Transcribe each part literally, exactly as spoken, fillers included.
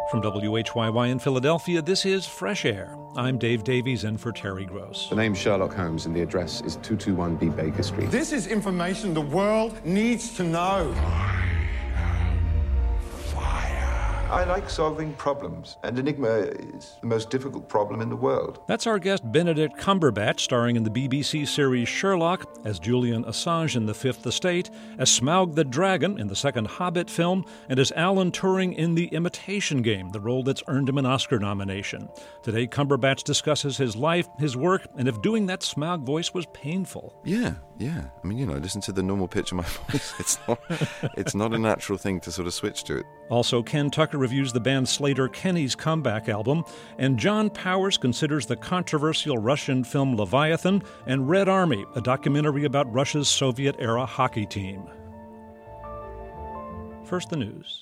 From W H Y Y in Philadelphia, this is Fresh Air. I'm Dave Davies in for Terry Gross. The name's Sherlock Holmes and the address is two two one B Baker Street. This is information the world needs to know. I like solving problems, and Enigma is the most difficult problem in the world. That's our guest Benedict Cumberbatch, starring in the B B C series Sherlock, as Julian Assange in The Fifth Estate, as Smaug the Dragon in the second Hobbit film, and as Alan Turing in The Imitation Game, the role that's earned him an Oscar nomination. Today, Cumberbatch discusses his life, his work, and if doing that Smaug voice was painful. Yeah, yeah. I mean, you know, listen to the normal pitch of my voice. It's not, it's not a natural thing to sort of switch to it. Also, Ken Tucker reviews the band Sleater-Kinney's comeback album, and John Powers considers the controversial Russian film Leviathan and Red Army, a documentary about Russia's Soviet-era hockey team. First, the news.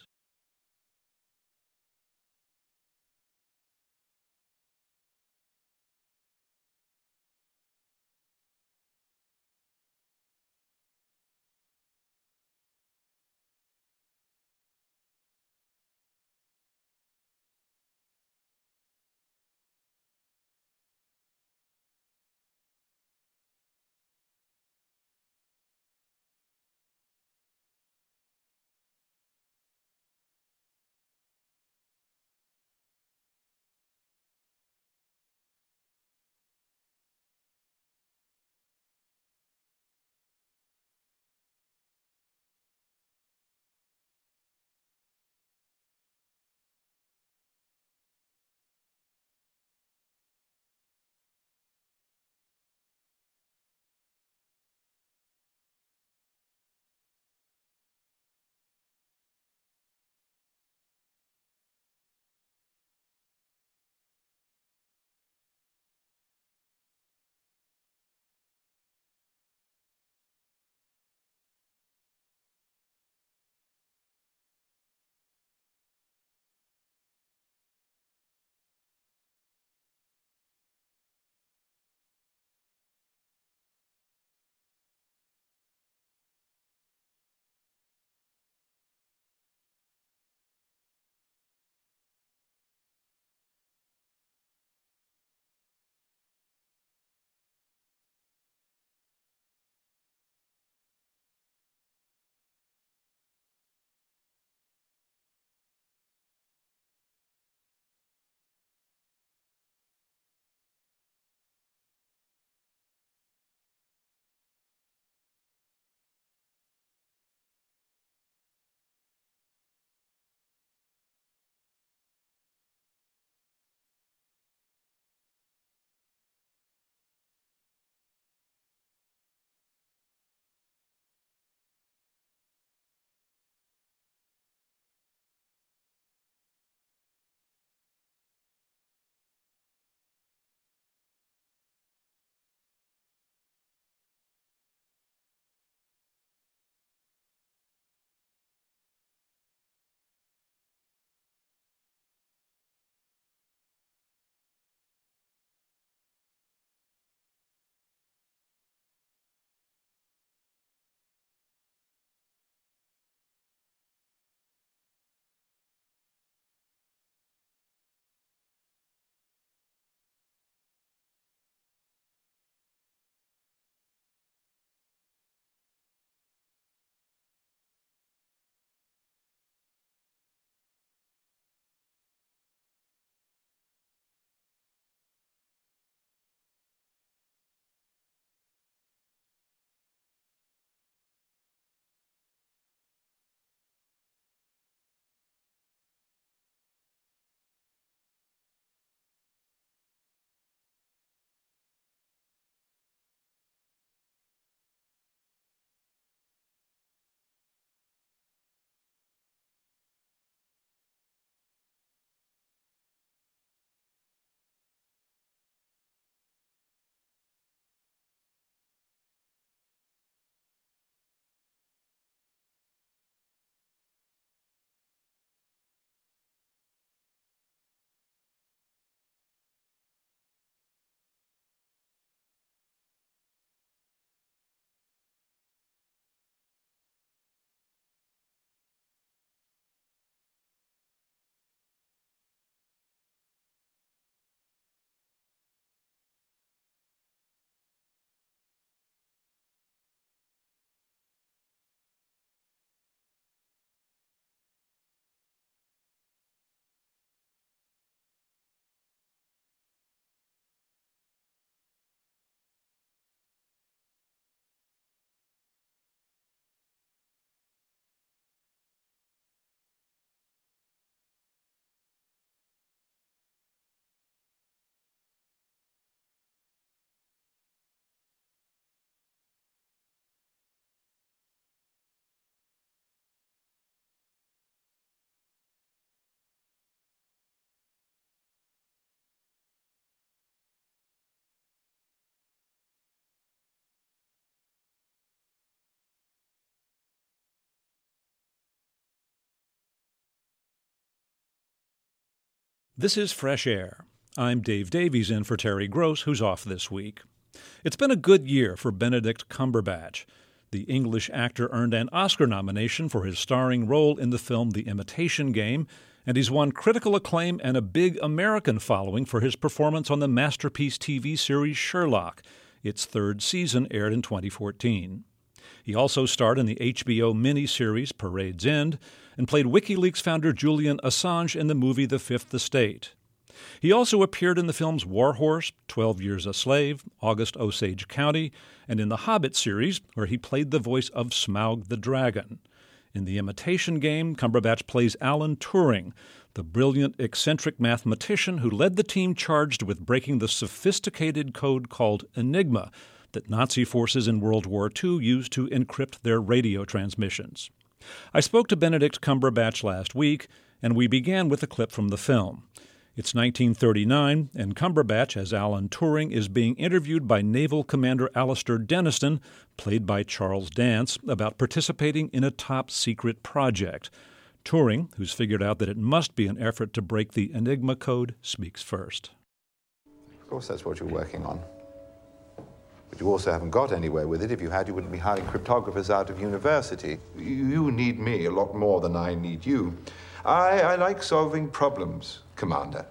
This is Fresh Air. I'm Dave Davies in for Terry Gross, who's off this week. It's been a good year for Benedict Cumberbatch. The English actor earned an Oscar nomination for his starring role in the film The Imitation Game, and he's won critical acclaim and a big American following for his performance on the masterpiece T V series Sherlock. Its third season aired in twenty fourteen. He also starred in the H B O miniseries Parade's End and played WikiLeaks founder Julian Assange in the movie The Fifth Estate. He also appeared in the films War Horse, twelve Years a Slave, August Osage County, and in the Hobbit series, where he played the voice of Smaug the Dragon. In The Imitation Game, Cumberbatch plays Alan Turing, the brilliant, eccentric mathematician who led the team charged with breaking the sophisticated code called Enigma that Nazi forces in World War Two used to encrypt their radio transmissions. I spoke to Benedict Cumberbatch last week, and we began with a clip from the film. It's nineteen thirty-nine, and Cumberbatch, as Alan Turing, is being interviewed by Naval Commander Alistair Denniston, played by Charles Dance, about participating in a top-secret project. Turing, who's figured out that it must be an effort to break the Enigma code, speaks first. Of course, that's what you're working on. But you also haven't got anywhere with it. If you had, you wouldn't be hiring cryptographers out of university. You need me a lot more than I need you. I, I like solving problems, Commander.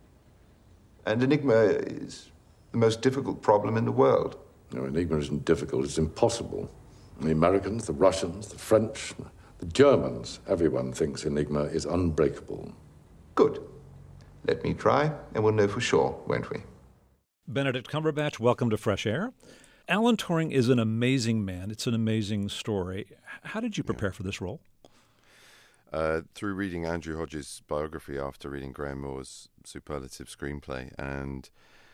And Enigma is the most difficult problem in the world. No, Enigma isn't difficult, it's impossible. The Americans, the Russians, the French, the Germans, everyone thinks Enigma is unbreakable. Good. Let me try, and we'll know for sure, won't we? Benedict Cumberbatch, welcome to Fresh Air. Alan Turing is an amazing man. It's an amazing story. How did you prepare yeah. for this role? Uh, through reading Andrew Hodges' biography after reading Graham Moore's superlative screenplay, and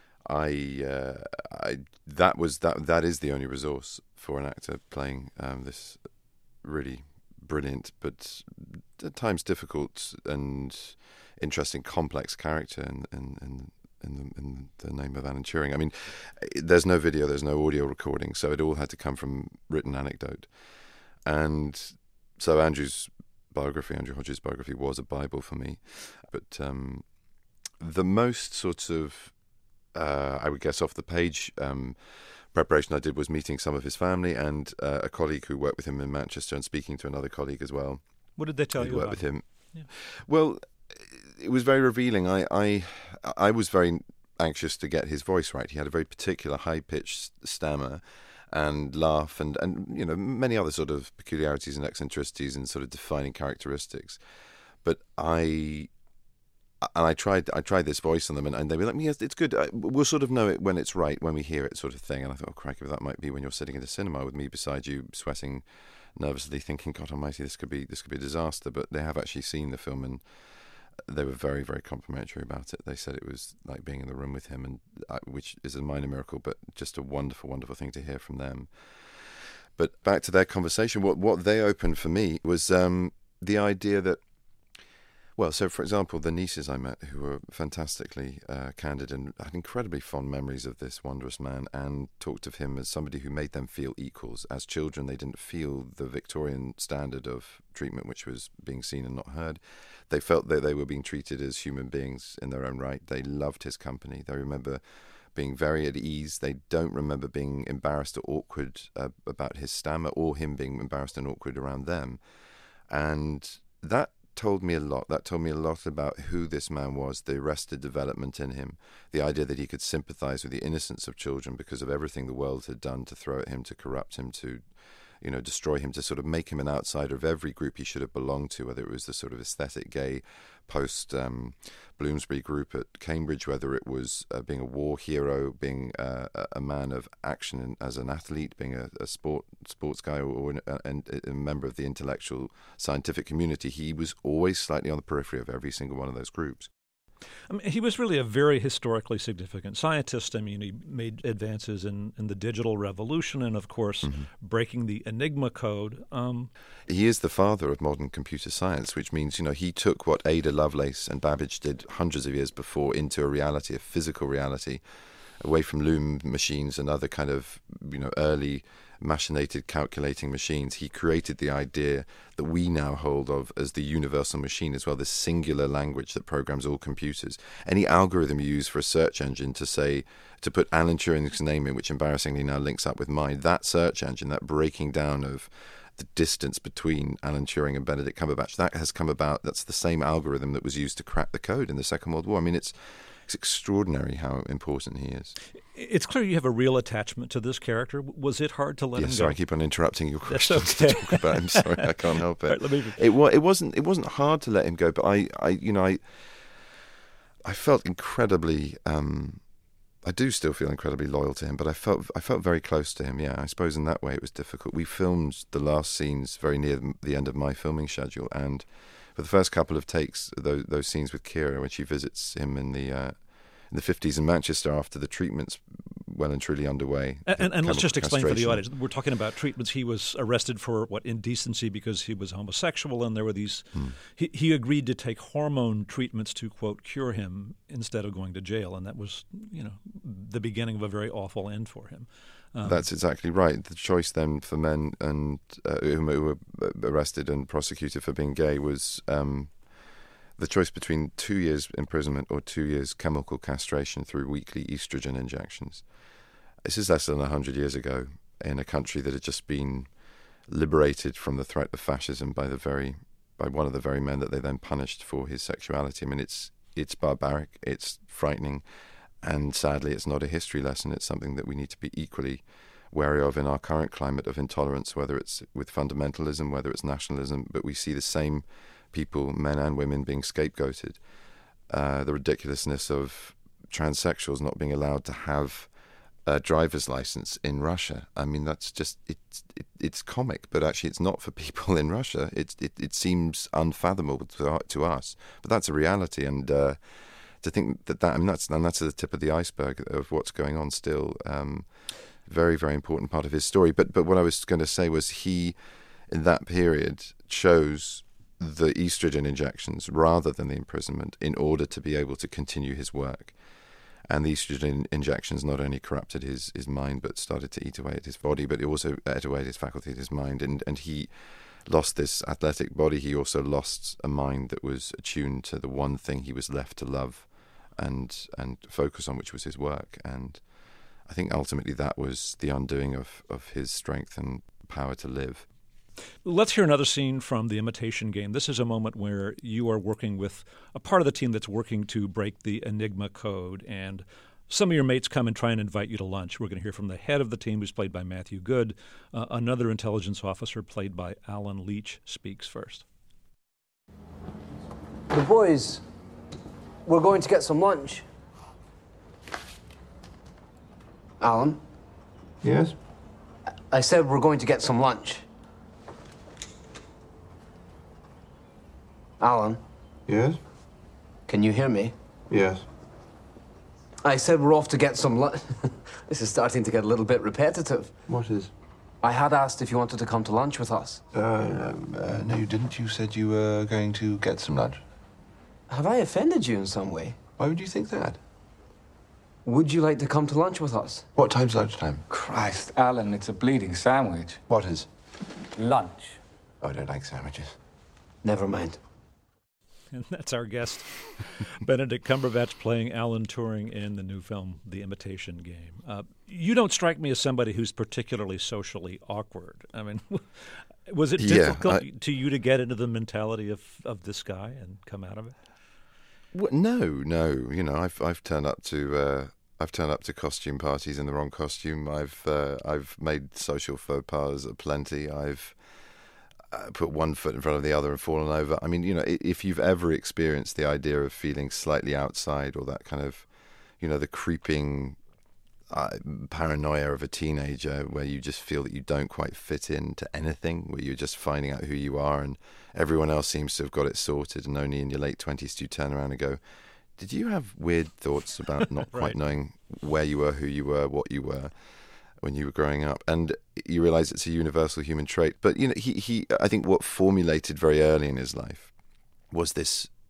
I, uh, I that was that that is the only resource for an actor playing um, this really brilliant but at times difficult and interesting, complex character in in, in, in, the, in the name of Alan Turing. I mean, there's no video, there's no audio recording, so it all had to come from written anecdote, and so Andrew's biography, Andrew Hodges' biography, was a Bible for me. But um, the most sort of, uh, I would guess, off the page um, preparation I did was meeting some of his family and uh, a colleague who worked with him in Manchester, and speaking to another colleague as well. What did they tell you worked about with him? Yeah. Well, it was very revealing. I, I, I was very anxious to get his voice right. He had a very particular high-pitched stammer and laugh, and, and you know many other sort of peculiarities and eccentricities and sort of defining characteristics. But I and I tried I tried this voice on them, and, and they were like, yes, it's good. I, we'll sort of know it when it's right, when we hear it, sort of thing. And I thought, oh, crikey, that might be when you're sitting in a cinema with me beside you, sweating nervously, thinking, God Almighty, this could be this could be a disaster. But they have actually seen the film, and they were very, very complimentary about it. They said it was like being in the room with him, and uh, which is a minor miracle, but just a wonderful, wonderful thing to hear from them. But back to their conversation, what what they opened for me was um, the idea that, well, so for example, the nieces I met, who were fantastically uh, candid and had incredibly fond memories of this wondrous man, and talked of him as somebody who made them feel equals. As children, they didn't feel the Victorian standard of treatment which was being seen and not heard. They felt that they were being treated as human beings in their own right. They loved his company. They remember being very at ease. They don't remember being embarrassed or awkward uh, about his stammer, or him being embarrassed and awkward around them. And that told me a lot. That told me a lot about who this man was, the arrested development in him, the idea that he could sympathize with the innocence of children because of everything the world had done to throw at him, to corrupt him, to you know, destroy him, to sort of make him an outsider of every group he should have belonged to, whether it was the sort of aesthetic gay post um, Bloomsbury group at Cambridge, whether it was uh, being a war hero, being uh, a man of action and, as an athlete, being a, a sport sports guy, or, or a, a member of the intellectual scientific community. He was always slightly on the periphery of every single one of those groups. I mean, he was really a very historically significant scientist. I mean, he made advances in, in the digital revolution and, of course, mm-hmm. breaking the Enigma code. Um, he is the father of modern computer science, which means, you know, he took what Ada Lovelace and Babbage did hundreds of years before into a reality, a physical reality, away from loom machines and other kind of, you know, early machinated calculating machines. He created the idea that we now hold of as the universal machine as well, this singular language that programs all computers. Any algorithm you use for a search engine to say, to put Alan Turing's name in, which embarrassingly now links up with mine, that search engine, that breaking down of the distance between Alan Turing and Benedict Cumberbatch, that has come about. That's the same algorithm that was used to crack the code in the Second World War. I mean, it's It's extraordinary how important he is. It's clear you have a real attachment to this character. Was it hard to let yeah, him sorry, go? I keep on interrupting your questions okay. to talk about him. Sorry, I can't help it. Right, let me... It, wa- it wasn't. It wasn't hard to let him go, but I, I you know, I, I felt incredibly. Um, I do still feel incredibly loyal to him, but I felt I felt very close to him. Yeah, I suppose in that way it was difficult. We filmed the last scenes very near the end of my filming schedule, and for the first couple of takes, those, those scenes with Kira when she visits him in the uh, in the fifties in Manchester after the treatment's well and truly underway. And, and, and let's just explain for the castration. audience. We're talking about treatments. He was arrested for, what, indecency because he was homosexual, and there were these... Hmm. He, he agreed to take hormone treatments to, quote, cure him instead of going to jail, and that was, you know, the beginning of a very awful end for him. Um, That's exactly right. The choice then for men and uh, who were arrested and prosecuted for being gay was... Um, the choice between two years imprisonment or two years chemical castration through weekly estrogen injections. This is less than one hundred years ago in a country that had just been liberated from the threat of fascism by the very by one of the very men that they then punished for his sexuality. I mean, it's it's barbaric, it's frightening, and sadly it's not a history lesson. It's something that we need to be equally wary of in our current climate of intolerance, whether it's with fundamentalism, whether it's nationalism, but we see the same people, men and women, being scapegoated. Uh, the ridiculousness of transsexuals not being allowed to have a driver's license in Russia. I mean, that's just, it's it, it's comic, but actually it's not for people in Russia. It's, it, it seems unfathomable to, to us, but that's a reality. And uh, to think that that, I mean, that's, and that's the tip of the iceberg of what's going on still. Um, very, very important part of his story. But, but what I was going to say was he, in that period, chose the estrogen injections rather than the imprisonment in order to be able to continue his work. And the estrogen injections not only corrupted his, his mind but started to eat away at his body, but it also ate away at his faculty, at his mind. And, and he lost this athletic body. He also lost a mind that was attuned to the one thing he was left to love and and focus on, which was his work. And I think ultimately that was the undoing of, of his strength and power to live. Let's hear another scene from The Imitation Game. This is a moment where you are working with a part of the team that's working to break the Enigma code, and some of your mates come and try and invite you to lunch. We're going to hear from the head of the team, who's played by Matthew Goode. Uh, another intelligence officer, played by Alan Leach, speaks first. The boys, we're going to get some lunch. Alan? Yes? I said we're going to get some lunch. Alan, Yes? can you hear me? Yes. I said we're off to get some lunch. This is starting to get a little bit repetitive. What is? I had asked if you wanted to come to lunch with us. Uh, uh, no, you didn't. You said you were going to get some lunch. Have I offended you in some way? Why would you think that? Would you like to come to lunch with us? What time's lunchtime? Christ, Alan, it's a bleeding sandwich. What is? Lunch. Oh, I don't like sandwiches. Never mind. And that's our guest, Benedict Cumberbatch, playing Alan Turing in the new film, The Imitation Game. Uh, you don't strike me as somebody who's particularly socially awkward. I mean, was it Yeah, difficult I, to you to get into the mentality of, of this guy and come out of it? Well, no, no. You know, I've I've turned up to uh, I've turned up to costume parties in the wrong costume. I've uh, I've made social faux pas aplenty. I've uh, put one foot in front of the other and fallen over. I mean, you know, if you've ever experienced the idea of feeling slightly outside, or that kind of, you know, the creeping uh, paranoia of a teenager, where you just feel that you don't quite fit into anything, where you're just finding out who you are, and everyone else seems to have got it sorted, and only in your late twenties do you turn around and go, did you have weird thoughts about not Right. quite knowing where you were, who you were, what you were when you were growing up? And you realize it's a universal human trait. But, you know, he, he I think what formulated very early in his life was this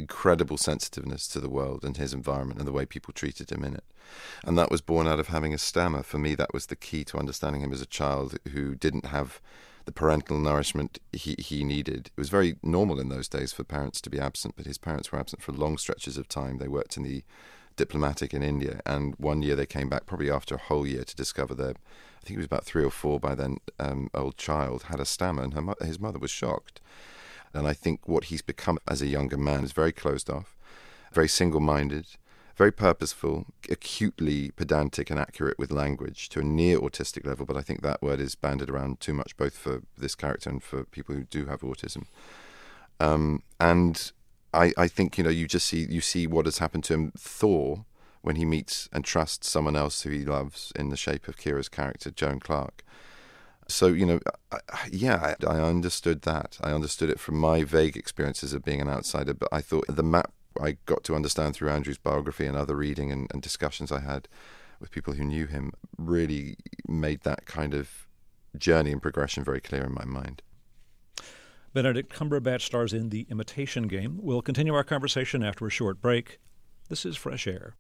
incredible sensitiveness to the world and his environment and the way people treated him in it. And that was born out of having a stammer. For me, that was the key to understanding him as a child who didn't have the parental nourishment he, he needed. It was very normal in those days for parents to be absent, but his parents were absent for long stretches of time. They worked in the diplomatic in India, and one year they came back, probably after a whole year, to discover their, I think he was about three or four by then, um, old child had a stammer, and her mo- his mother was shocked. And I think what he's become as a younger man is very closed off, very single-minded, very purposeful, acutely pedantic and accurate with language to a near autistic level, but I think that word is bandied around too much, both for this character and for people who do have autism. Um, and I, I think, you know, you just see you see what has happened to him, Thor, when he meets and trusts someone else who he loves in the shape of Kira's character, Joan Clark. So, you know, I, yeah, I, I understood that. I understood it from my vague experiences of being an outsider, but I thought the map I got to understand through Andrew's biography and other reading and, and discussions I had with people who knew him really made that kind of journey and progression very clear in my mind. Benedict Cumberbatch stars in The Imitation Game. We'll continue our conversation after a short break. This is Fresh Air.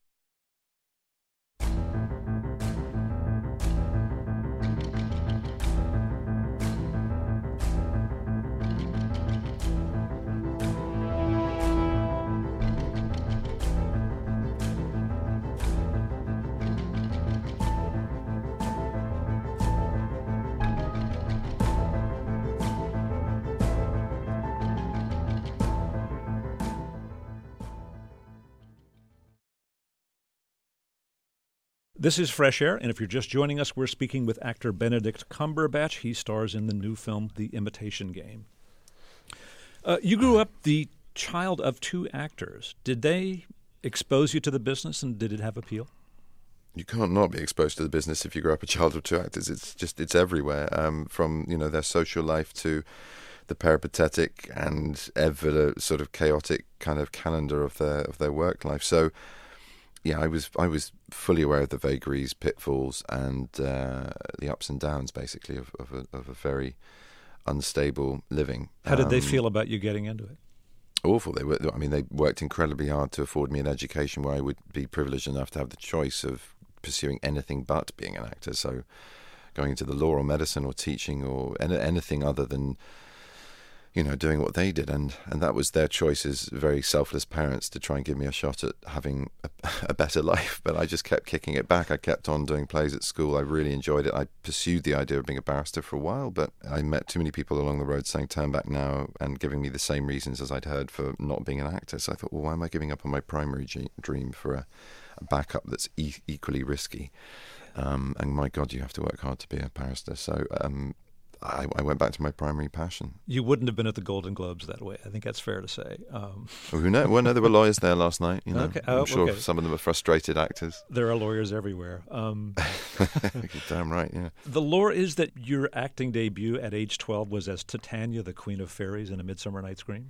This is Fresh Air, and if you're just joining us, we're speaking with actor Benedict Cumberbatch. He stars in the new film, The Imitation Game. Uh, you grew up the child of two actors. Did they expose you to the business, and did it have appeal? You can't not be exposed to the business if you grow up a child of two actors. It's just, it's everywhere, um, from, you know, their social life to the peripatetic and ever sort of chaotic kind of calendar of their of their work life. So, yeah, I was I was fully aware of the vagaries, pitfalls, and uh, the ups and downs, basically, of of a, of a very unstable living. How did um, they feel about you getting into it? Awful. They were. I mean, they worked incredibly hard to afford me an education where I would be privileged enough to have the choice of pursuing anything but being an actor. So, going into the law or medicine or teaching or any, anything other than, you know, doing what they did, and, and that was their choice as very selfless parents to try and give me a shot at having a, a better life. But I just kept kicking it back. I kept on doing plays at school. I really enjoyed it. I pursued the idea of being a barrister for a while, but I met too many people along the road saying, turn back now, and giving me the same reasons as I'd heard for not being an actor. So I thought, well, why am I giving up on my primary g- dream for a, a backup that's e- equally risky? Um, and my God, you have to work hard to be a barrister. So um, I, I went back to my primary passion. You wouldn't have been at the Golden Globes that way. I think that's fair to say. Um. Well, who knows? Well, no, there were lawyers there last night. You know, okay. oh, I'm sure okay. some of them are frustrated actors. There are lawyers everywhere. Um, You're damn right, yeah. The lore is that your acting debut at age twelve was as Titania, the Queen of Fairies, in A Midsummer Night's Dream?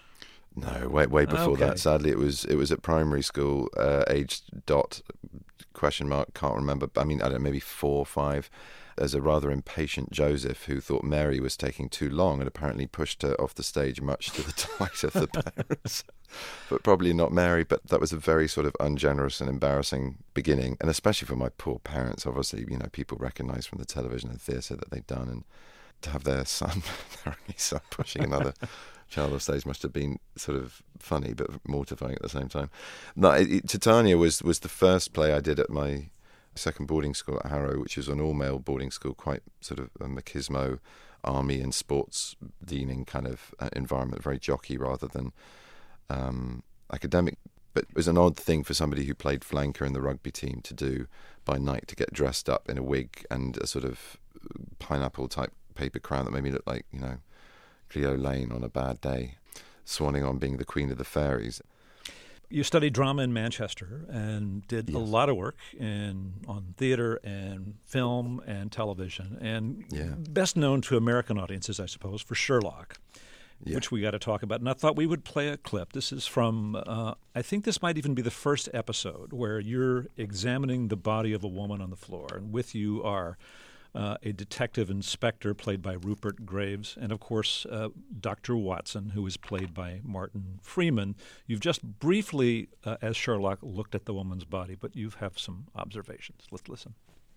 No, way way before okay. that. Sadly, it was it was at primary school, uh, age dot question mark. Can't remember. I mean, I don't know, maybe four or five. There's a rather impatient Joseph who thought Mary was taking too long and apparently pushed her off the stage, much to the delight of the parents. But probably not Mary. But that was a very sort of ungenerous and embarrassing beginning, and especially for my poor parents. Obviously, you know, people recognised from the television and theatre that they'd done, and to have their son, their only son, pushing another child off stage must have been sort of funny but mortifying at the same time. No, it, it, Titania was was the first play I did at my second boarding school at Harrow, which was an all-male boarding school, quite sort of a machismo, army and sports deaning kind of uh, environment, very jockey rather than um, academic. But it was an odd thing for somebody who played flanker in the rugby team to do by night, to get dressed up in a wig and a sort of pineapple-type paper crown that made me look like, you know, Cleo Lane on a bad day, swanning on being the Queen of the Fairies. You studied drama in Manchester and did yes. a lot of work in on theater and film and television, and yeah. best known to American audiences, I suppose, for Sherlock, yeah. which we got to talk about. And I thought we would play a clip. This is from, uh, I think this might even be the first episode, where you're examining the body of a woman on the floor, and with you are uh, a detective inspector played by Rupert Graves, and of course uh, Doctor Watson, who is played by Martin Freeman. You've just briefly, uh, as Sherlock, looked at the woman's body, but you have some observations. Let's listen.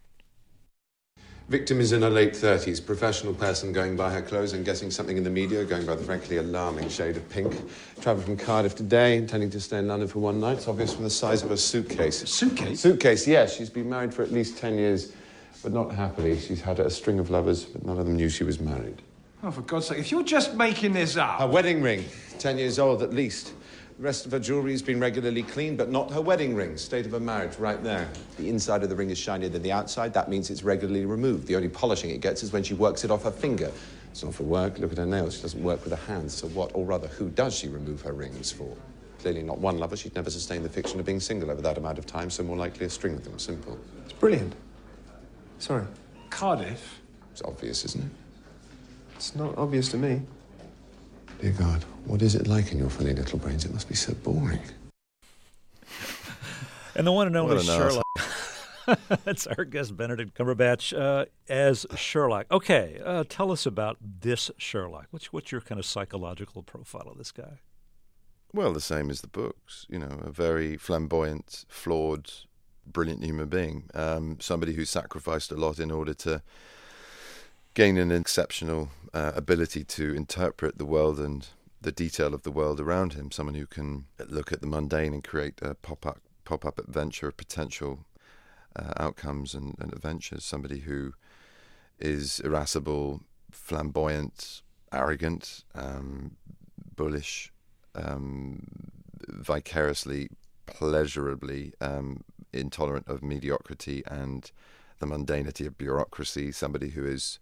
Victim is in her late thirties, professional person going by her clothes and guessing something in the media, going by the frankly alarming shade of pink. Travelled from Cardiff today, intending to stay in London for one night. It's obvious from the size of her suitcase. Suitcase? Suitcase, yes. She's been married for at least ten years, but not happily. She's had a string of lovers, but none of them knew she was married. Oh, for God's sake, if you're just making this up... Her wedding ring, ten years old at least. The rest of her jewellery has been regularly cleaned, but not her wedding ring. State of her marriage, right there. The inside of the ring is shinier than the outside. That means it's regularly removed. The only polishing it gets is when she works it off her finger. It's not for work. Look at her nails. She doesn't work with her hands. So what, or rather, who does she remove her rings for? Clearly not one lover. She'd never sustain the fiction of being single over that amount of time, so more likely a string of them. Simple. It's brilliant. Sorry. Cardiff? It's obvious, isn't it? It's not obvious to me. Dear God, what is it like in your funny little brains? It must be so boring. And the one and only What an Sherlock. That's our guest, Benedict Cumberbatch, uh, as Sherlock. Okay, uh, tell us about this Sherlock. What's, what's your kind of psychological profile of this guy? Well, the same as the books. You know, a very flamboyant, flawed, brilliant human being. Um, somebody who sacrificed a lot in order to gain an exceptional uh, ability to interpret the world and the detail of the world around him. Someone who can look at the mundane and create a pop-up pop-up adventure of potential uh, outcomes and, and adventures. Somebody who is irascible, flamboyant, arrogant, um, bullish, um, vicariously, pleasurably um, intolerant of mediocrity and the mundanity of bureaucracy. Somebody who is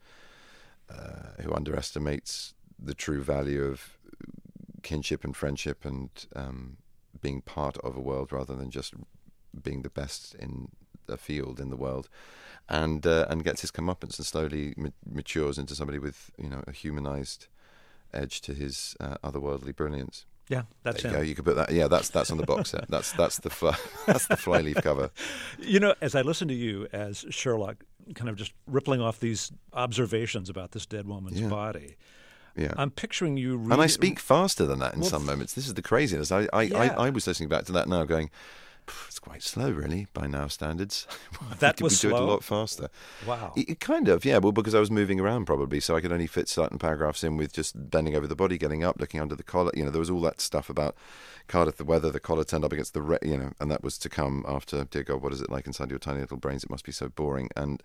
uh, who underestimates the true value of kinship and friendship and um, being part of a world rather than just being the best in a field in the world, and uh, and gets his comeuppance and slowly ma- matures into somebody with, you know, a humanized edge to his uh, otherworldly brilliance. Yeah, that's there you him. go. You could put that. Yeah, that's that's on the box set. That's that's the fly, that's the flyleaf cover. You know, as I listen to you as Sherlock, kind of just rippling off these observations about this dead woman's Yeah. body, Yeah, I'm picturing you. Read, and I speak faster than that in Well, some moments. This is the craziness. I I, Yeah. I I was listening back to that now, going, it's quite slow, really, by now standards. That Could was we do it slow? a lot faster? Wow. It, it kind of, yeah. Well, because I was moving around probably, so I could only fit certain paragraphs in with just bending over the body, getting up, looking under the collar. You know, there was all that stuff about Cardiff, the weather, the collar turned up against the, re- you know, and that was to come after, dear God, what is it like inside your tiny little brains? It must be so boring. And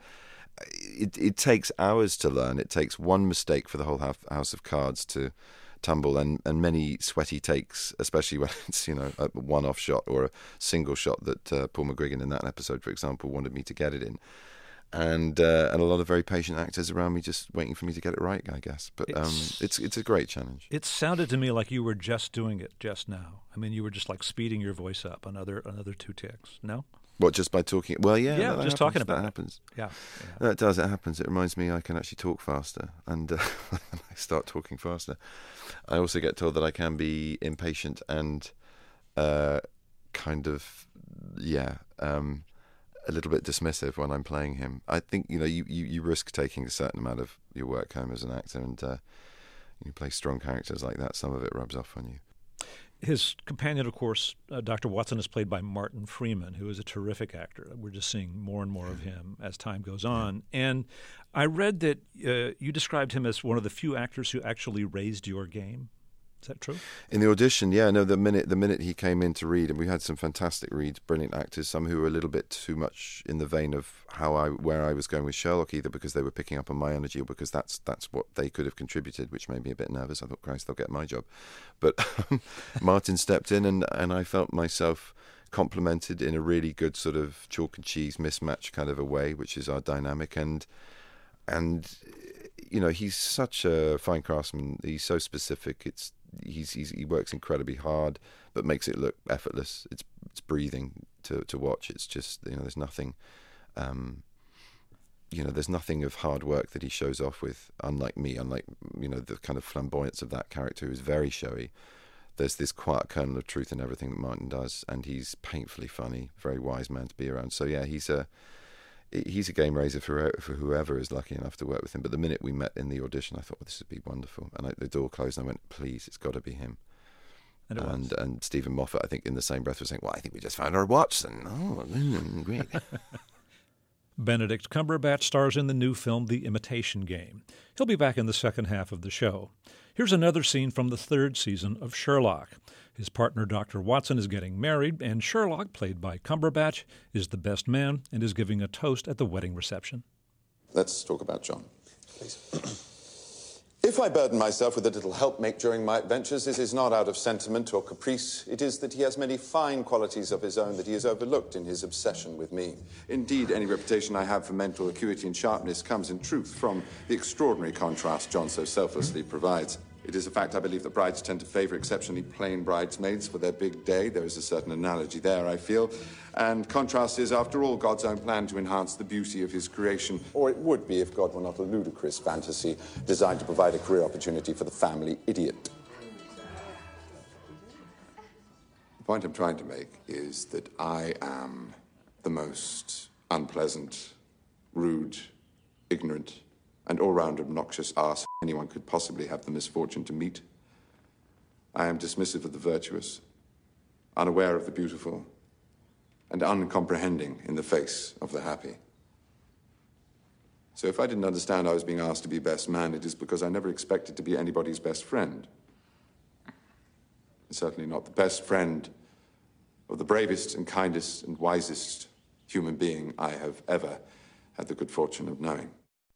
it it takes hours to learn. It takes one mistake for the whole house, house of cards to tumble, and, and many sweaty takes, especially when it's, you know, a one-off shot or a single shot that uh, Paul McGuigan in that episode, for example, wanted me to get it in. And uh, and a lot of very patient actors around me just waiting for me to get it right, I guess. But um, It's- it's it's a great challenge. It sounded to me like you were just doing it just now. I mean, you were just like speeding your voice up another another two ticks. No? What, just by talking? Well, yeah, Yeah, that, that just happens, talking about that it. happens. Yeah. yeah. That does. It happens. It reminds me I can actually talk faster, and uh, I start talking faster. I also get told that I can be impatient and uh, kind of, yeah, um, a little bit dismissive when I'm playing him. I think, you know, you, you, you risk taking a certain amount of your work home as an actor, and uh, you play strong characters like that. Some of it rubs off on you. His companion, of course, uh, Doctor Watson, is played by Martin Freeman, who is a terrific actor. We're just seeing more and more of him as time goes on. And I read that uh, you described him as one of the few actors who actually raised your game. Is that true? In the audition, yeah, no, the minute the minute he came in to read, and we had some fantastic reads, brilliant actors, some who were a little bit too much in the vein of how I where I was going with Sherlock, either because they were picking up on my energy or because that's that's what they could have contributed, which made me a bit nervous. I thought, Christ, they'll get my job. But Martin stepped in, and, and I felt myself complimented in a really good sort of chalk and cheese mismatch kind of a way, which is our dynamic. And and you know, he's such a fine craftsman. He's so specific. It's He's, he's he works incredibly hard, but makes it look effortless. It's it's breathing to, to watch. It's just, you know, there's nothing, um, you know, there's nothing of hard work that he shows off with. Unlike me, unlike, you know, the kind of flamboyance of that character who is very showy. There's this quiet kernel of truth in everything that Martin does, and he's painfully funny. Very wise man to be around. So yeah, he's a he's a game raiser for for whoever is lucky enough to work with him. But the minute we met in the audition, I thought, well, this would be wonderful. And I, the door closed, and I went, please, it's got to be him. And, it and, was. and Stephen Moffat, I think, in the same breath was saying, well, I think we just found our Watson. Oh, great. Benedict Cumberbatch stars in the new film The Imitation Game. He'll be back in the second half of the show. Here's another scene from the third season of Sherlock. His partner, Doctor Watson, is getting married, and Sherlock, played by Cumberbatch, is the best man and is giving a toast at the wedding reception. Let's talk about John. Please. If I burden myself with a little helpmate during my adventures, this is not out of sentiment or caprice. It is that he has many fine qualities of his own that he has overlooked in his obsession with me. Indeed, any reputation I have for mental acuity and sharpness comes in truth from the extraordinary contrast John so selflessly provides. It is a fact I believe that brides tend to favour exceptionally plain bridesmaids for their big day. There is a certain analogy there, I feel. And contrast is, after all, God's own plan to enhance the beauty of his creation. Or it would be if God were not a ludicrous fantasy designed to provide a career opportunity for the family idiot. The point I'm trying to make is that I am the most unpleasant, rude, ignorant, and all-round obnoxious arse anyone could possibly have the misfortune to meet. I am dismissive of the virtuous, unaware of the beautiful, and uncomprehending in the face of the happy. So if I didn't understand I was being asked to be best man, it is because I never expected to be anybody's best friend. And certainly not the best friend of the bravest and kindest and wisest human being I have ever had the good fortune of knowing.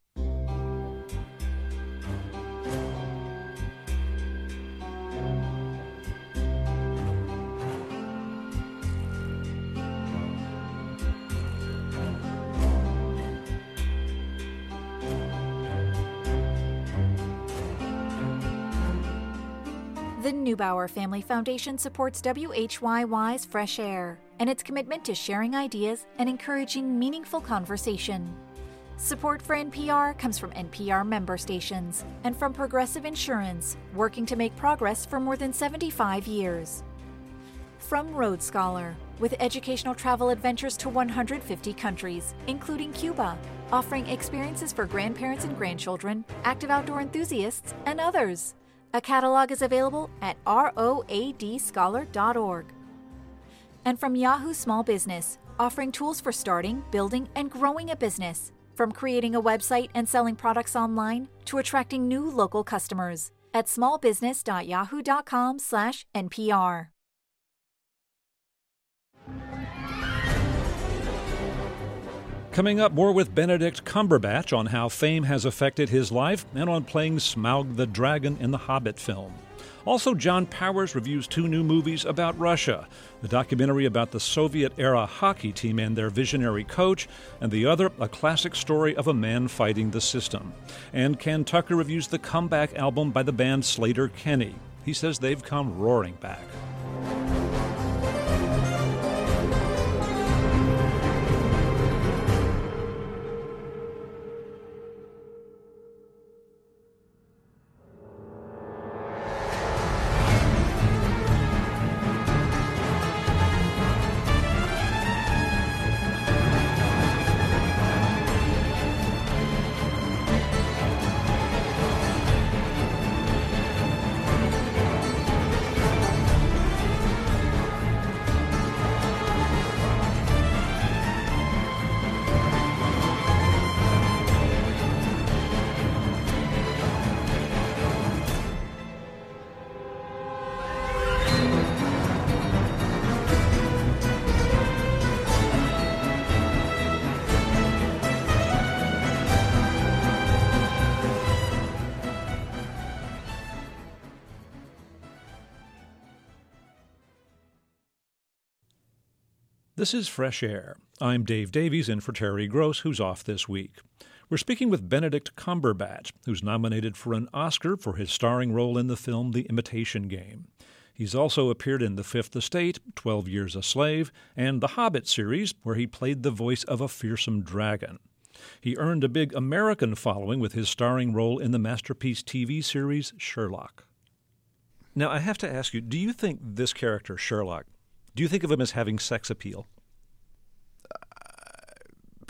The Neubauer Family Foundation supports W H Y Y's Fresh Air and its commitment to sharing ideas and encouraging meaningful conversation. Support for N P R comes from N P R member stations and from Progressive Insurance, working to make progress for more than seventy-five years. From Road Scholar, with educational travel adventures to one hundred fifty countries, including Cuba, offering experiences for grandparents and grandchildren, active outdoor enthusiasts, and others. A catalog is available at road scholar dot org. And from Yahoo Small Business, offering tools for starting, building, and growing a business, from creating a website and selling products online to attracting new local customers at small business dot yahoo dot com slash N P R. Coming up, more with Benedict Cumberbatch on how fame has affected his life and on playing Smaug the Dragon in the Hobbit film. Also, John Powers reviews two new movies about Russia, the documentary about the Soviet-era hockey team and their visionary coach, and the other, a classic story of a man fighting the system. And Ken Tucker reviews the comeback album by the band Sleater-Kinney. He says they've come roaring back. This is Fresh Air. I'm Dave Davies in for Terry Gross, who's off this week. We're speaking with Benedict Cumberbatch, who's nominated for an Oscar for his starring role in the film The Imitation Game. He's also appeared in The Fifth Estate, Twelve Years a Slave, and The Hobbit series, where he played the voice of a fearsome dragon. He earned a big American following with his starring role in the masterpiece T V series Sherlock. Now, I have to ask you, do you think this character, Sherlock, do you think of him as having sex appeal?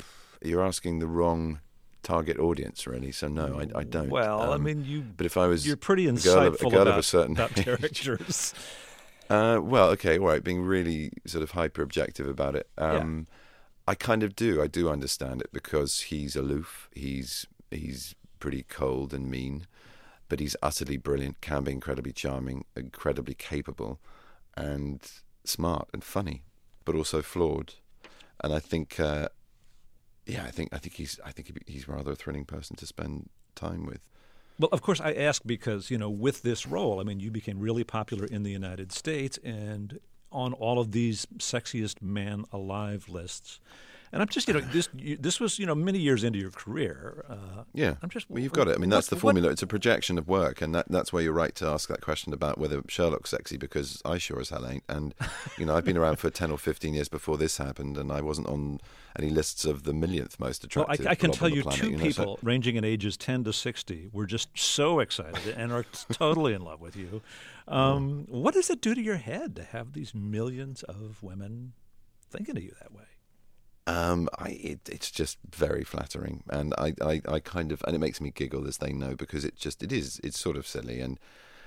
you're asking the wrong target audience, really. So no, I, I don't. Well, um, I mean, you. But if I was, you're pretty a girl of, insightful a girl about, of a certain about age, characters. uh, well, okay, all right. Being really sort of hyper objective about it. Um, yeah. I kind of do. I do understand it because he's aloof. He's he's pretty cold and mean, but he's utterly brilliant. Can be incredibly charming, incredibly capable, and smart and funny, but also flawed. And I think. Uh, Yeah, I think I think he's I think he's rather a thrilling person to spend time with. Well, of course, I ask because, you know, with this role, I mean, you became really popular in the United States and on all of these sexiest man alive lists. And I'm just, you know, this you, this was, you know, many years into your career. Uh, yeah, I'm just, well, you've got it. I mean, that's what, the formula. What? It's a projection of work, and that, that's why you're right to ask that question about whether Sherlock's sexy, because I sure as hell ain't. And, you know, I've been around for ten or fifteen years before this happened, and I wasn't on any lists of the millionth most attractive. Well, I, I can tell you planet, two you know, people so. ranging in ages ten to sixty were just so excited and are totally in love with you. Um, what does it do to your head to have these millions of women thinking of you that way? Um, I it, it's just very flattering, and I, I, I kind of and it makes me giggle, as they know, because it just it is it's sort of silly, and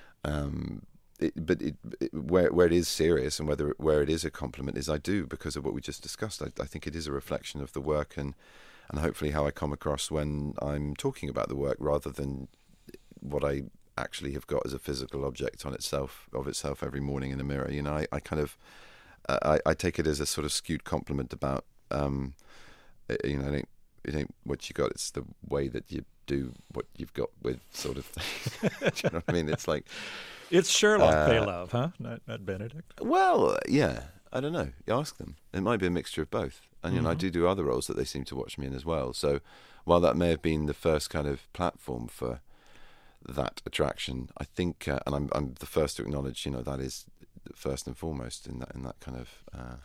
um, it, but it, it, where where it is serious and whether where it is a compliment is I do, because of what we just discussed. I, I think it is a reflection of the work and and hopefully how I come across when I'm talking about the work, rather than what I actually have got as a physical object on itself of itself every morning in the mirror. You know, I, I kind of uh, I, I take it as a sort of skewed compliment about. Um, you know, it ain't, it ain't what you got, it's the way that you do what you've got with, sort of thing. Do you know what I mean? It's like... It's Sherlock uh, they love, huh? Not, not Benedict? Well, yeah. I don't know. You ask them. It might be a mixture of both. And, you know, Mm-hmm. I do do other roles that they seem to watch me in as well. So while that may have been the first kind of platform for that attraction, I think, uh, and I'm I'm the first to acknowledge, you know, that is first and foremost in that in that kind of... Uh,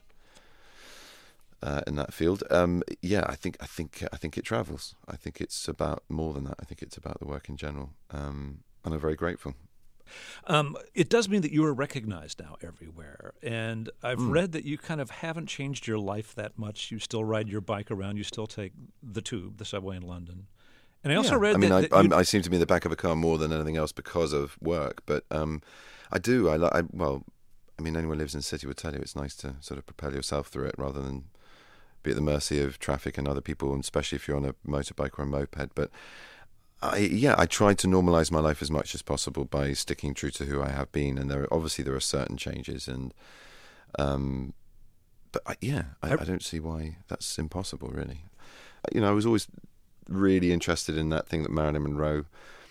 Uh, in that field, um, yeah, I think I think I think it travels. I think it's about more than that. I think it's about the work in general, um, and I'm very grateful. Um, it does mean that you are recognized now everywhere, and I've Mm. read that you kind of haven't changed your life that much. You still ride your bike around. You still take the tube, the subway in London. And I also yeah. read I mean, that, I, that I'm, I seem to be in the back of a car more than anything else because of work. But um, I do. I, I well, I mean, anyone who lives in the city would tell you it's nice to sort of propel yourself through it rather than be at the mercy of traffic and other people, and especially if you're on a motorbike or a moped. But I, yeah, I try to normalise my life as much as possible by sticking true to who I have been. And there, are, obviously, there are certain changes, and um, but I, yeah, I, I don't see why that's impossible. Really, you know, I was always really interested in that thing that Marilyn Monroe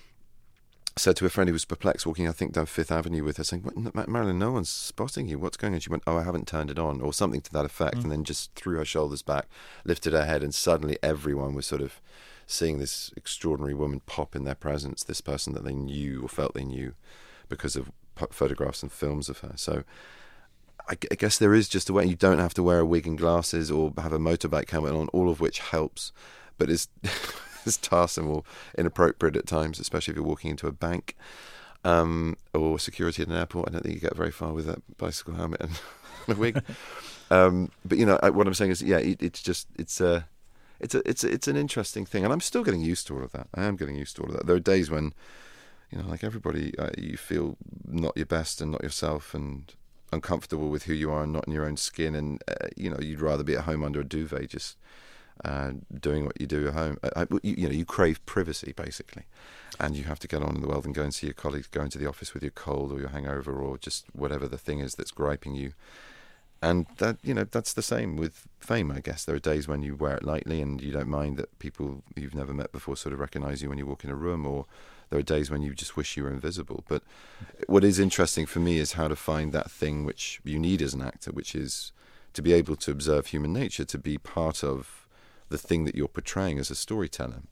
said to a friend who was perplexed walking, I think, down Fifth Avenue with her, saying, what, Marilyn, no one's spotting you. What's going on? She went, oh, I haven't turned it on, or something to that effect, mm. and then just threw her shoulders back, lifted her head, and suddenly everyone was sort of seeing this extraordinary woman pop in their presence, this person that they knew or felt they knew because of photographs and films of her. So I, I guess there is just a way. You don't have to wear a wig and glasses or have a motorbike helmet on, all of which helps, but it's... It's tiresome or inappropriate at times, especially if you're walking into a bank um, or security at an airport. I don't think you get very far with that bicycle helmet and a wig. um, but you know, I, what I'm saying is, yeah, it, it's just it's a it's a it's a, it's an interesting thing, and I'm still getting used to all of that. I am getting used to all of that. There are days when, you know, like everybody, uh, you feel not your best and not yourself, and uncomfortable with who you are and not in your own skin, and uh, you know, you'd rather be at home under a duvet, just. Uh, doing what you do at home. I, you, you know, you crave privacy, basically, and you have to get on in the world and go and see your colleagues, go into the office with your cold or your hangover or just whatever the thing is that's griping you. And that, you know, that's the same with fame, I guess. There are days when you wear it lightly and you don't mind that people you've never met before sort of recognise you when you walk in a room, or there are days when you just wish you were invisible. But what is interesting for me is how to find that thing which you need as an actor, which is to be able to observe human nature, to be part of the thing that you're portraying as a storyteller.